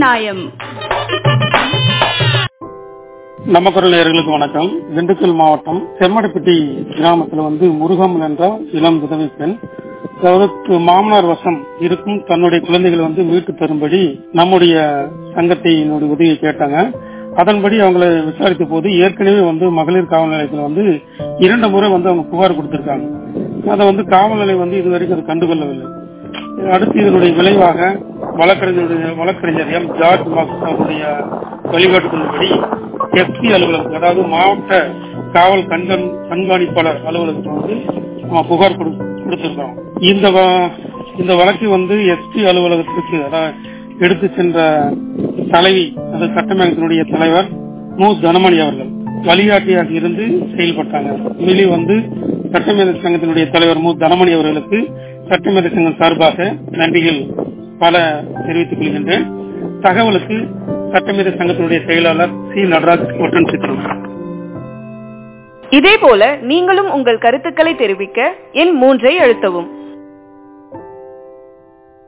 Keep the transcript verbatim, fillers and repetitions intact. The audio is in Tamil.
நியாயம். நம்ம குரல் நேயர்களுக்கு வணக்கம். திண்டுக்கல் மாவட்டம் செம்மடப்பட்டி கிராமத்துல வந்து முருகம்மன் என்ற இளம் விதவை பெண் அதாவது மாமனார் வசம் இருக்கும் தன்னுடைய குழந்தைகளை வந்து மீட்டு தரும்படி நம்முடைய சங்கத்தினுடைய உதவியை கேட்டாங்க. அதன்படி அவங்களை விசாரித்த போது ஏற்கனவே வந்து மகளிர் காவல் நிலையத்தில் வந்து இரண்டு முறை வந்து அவங்க புகார் கொடுத்திருக்காங்க. அதை வந்து காவல் நிலையம் வந்து இதுவரைக்கும் அதை கண்டுகொள்ளவில்லை. அடுத்து இதனுடைய விளைவாக வழக்கறிஞருடைய வழக்கறிஞர் எம் ஜார்ஜ் மார்க்ஸ் அவருடைய வழிகாட்டுதல்படி எஸ்பி அலுவலகம் அதாவது மாவட்ட காவல் கண்காணி கண்காணிப்பாளர் அலுவலகத்தில் வந்து புகார் கொடுத்திருக்கிறோம். இந்த இந்த வழக்கு வந்து எஸ்பி அலுவலகத்திற்கு அதாவது எடுத்து சென்ற தலைவி அது சட்டமன்றத்தினுடைய தலைவர் மு தனமணி அவர்கள் வழிகாட்டியாக இருந்து செயல்பட்டாங்க. உண்மையிலே வந்து சட்டமேத சங்கத்தினுடைய தலைவர் மு தனமணி அவர்களுக்கு சட்டமேத சங்கம் சார்பாக நன்றிகள் பல தெரிவித்துக் கொள்கின்றேன். தகவலுக்கு சட்டமேத சங்கத்தினுடைய செயலாளர் சி நடராஜ் ஒட்டன் சித்திரம். இதே போல நீங்களும் உங்கள் கருத்துக்களை தெரிவிக்க எண் மூன்றை அழுத்தவும்.